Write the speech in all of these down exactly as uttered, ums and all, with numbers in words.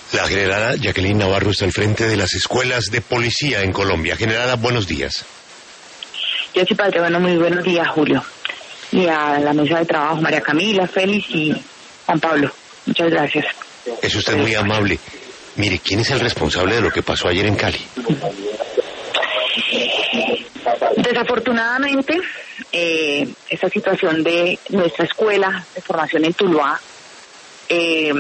La generala Jacqueline Navarro está al frente de las escuelas de policía en Colombia. Generala, buenos días. Yo soy padre, bueno, muy buenos días, Julio. Y a la mesa de trabajo, María Camila, Félix y Juan Pablo. Muchas gracias. Es usted muy amable. Mire, ¿quién es el responsable de lo que pasó ayer en Cali? Desafortunadamente, eh, esta situación de nuestra escuela de formación en Tuluá, eh,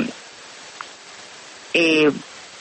eh,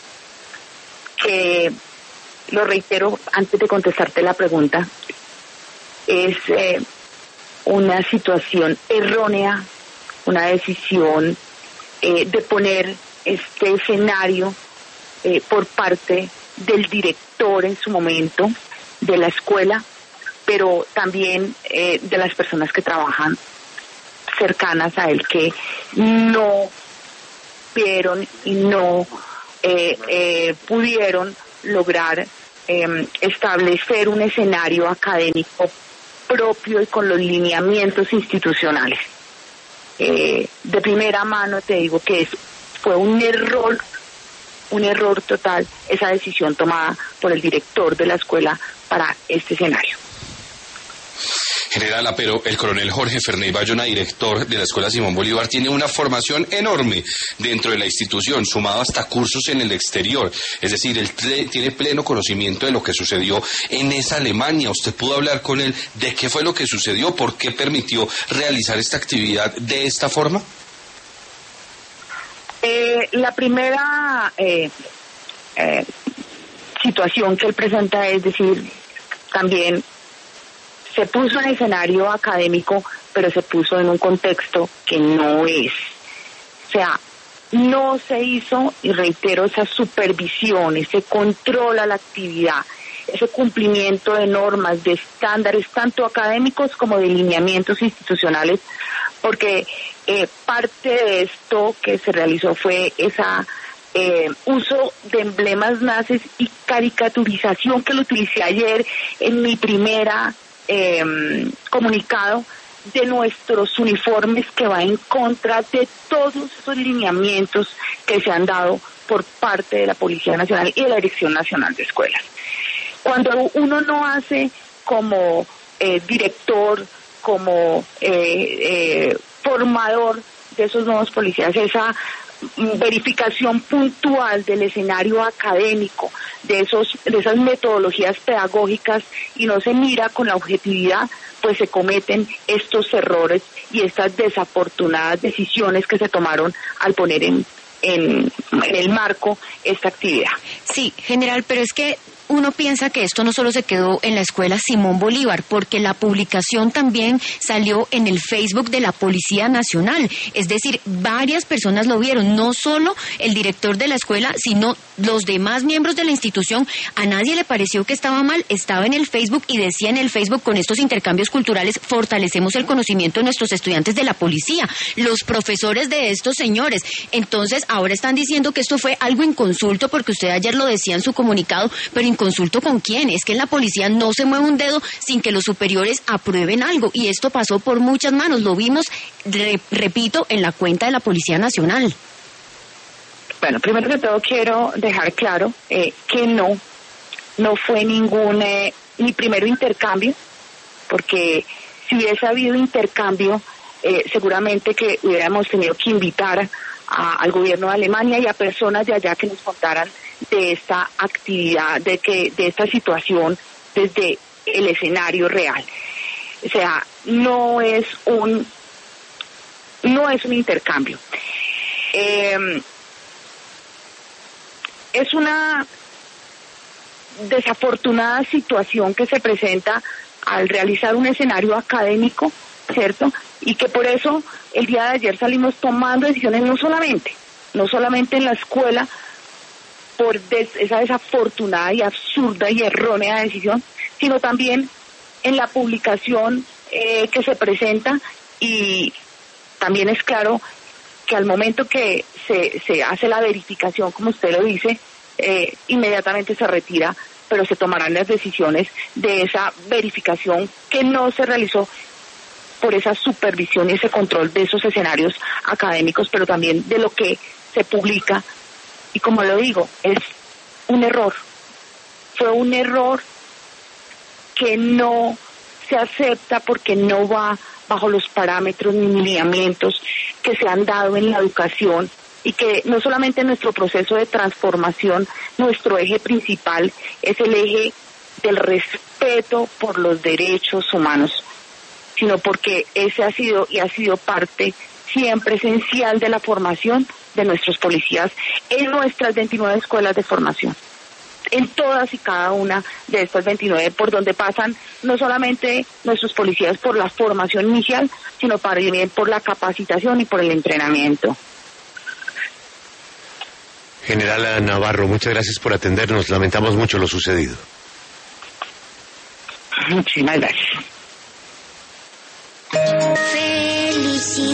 que lo reitero antes de contestarte la pregunta, es eh, una situación errónea, una decisión eh, de poner este escenario eh, por parte del director en su momento de la escuela, pero también eh, de las personas que trabajan cercanas a él, que no vieron y no eh, eh, pudieron lograr eh, establecer un escenario académico propio y con los lineamientos institucionales. Eh, de primera mano te digo que es, fue un error, un error total esa decisión tomada por el director de la escuela para este escenario. Generala, pero el coronel Jorge Ferney Bayona, director de la Escuela Simón Bolívar, tiene una formación enorme dentro de la institución, sumado hasta cursos en el exterior. Es decir, él tiene pleno conocimiento de lo que sucedió en esa Alemania. ¿Usted pudo hablar con él de qué fue lo que sucedió? ¿Por qué permitió realizar esta actividad de esta forma? Eh, la primera eh, eh, situación que él presenta es decir, también se puso en escenario académico, pero se puso en un contexto que no es. O sea, no se hizo, y reitero, esa supervisión, ese control a la actividad, ese cumplimiento de normas, de estándares, tanto académicos como de lineamientos institucionales, porque eh, parte de esto que se realizó fue esa eh, uso de emblemas nazis y caricaturización que lo utilicé ayer en mi primera Eh, comunicado de nuestros uniformes, que va en contra de todos esos lineamientos que se han dado por parte de la Policía Nacional y de la Dirección Nacional de Escuelas. Cuando uno no hace como eh, director, como eh, eh, formador de esos nuevos policías, esa verificación puntual del escenario académico, de esos de esas metodologías pedagógicas, y no se mira con la objetividad, pues se cometen estos errores y estas desafortunadas decisiones que se tomaron al poner en en, en el marco esta actividad. Sí, general, pero es que uno piensa que esto no solo se quedó en la escuela Simón Bolívar, porque la publicación también salió en el Facebook de la Policía Nacional. Es decir, varias personas lo vieron, no solo el director de la escuela, sino los demás miembros de la institución. A nadie le pareció que estaba mal, estaba en el Facebook y decía en el Facebook: con estos intercambios culturales fortalecemos el conocimiento de nuestros estudiantes de la policía, los profesores de estos señores. Entonces, ahora están diciendo que esto fue algo inconsulto, porque usted ayer lo decía en su comunicado, pero ¿consulto con quién? Es que en la policía no se mueve un dedo sin que los superiores aprueben algo, y esto pasó por muchas manos. Lo vimos, re, repito, en la cuenta de la Policía Nacional. Bueno, primero que todo quiero dejar claro eh, que no, no fue ningún, eh, ni primero intercambio, porque si hubiese habido intercambio, eh, seguramente que hubiéramos tenido que invitar a, al gobierno de Alemania y a personas de allá que nos contaran de esta actividad, de que de esta situación desde el escenario real. O sea, no es un no es un intercambio. Eh, es una desafortunada situación que se presenta al realizar un escenario académico, ¿cierto? Y que por eso el día de ayer salimos tomando decisiones no solamente, no solamente en la escuela, por des, esa desafortunada y absurda y errónea decisión, sino también en la publicación eh, que se presenta, y también es claro que al momento que se, se hace la verificación, como usted lo dice, eh, inmediatamente se retira, pero se tomarán las decisiones de esa verificación que no se realizó por esa supervisión y ese control de esos escenarios académicos, pero también de lo que se publica Y como lo digo, es un error. Fue un error que no se acepta porque no va bajo los parámetros ni lineamientos que se han dado en la educación, y que no solamente en nuestro proceso de transformación, nuestro eje principal es el eje del respeto por los derechos humanos, sino porque ese ha sido y ha sido parte siempre esencial de la formación de nuestros policías en nuestras veintinueve escuelas de formación, en todas y cada una de estas veintinueve, por donde pasan no solamente nuestros policías por la formación inicial, sino también por la capacitación y por el entrenamiento. Generala Navarro, muchas gracias por atendernos. Lamentamos mucho lo sucedido. Muchísimas gracias.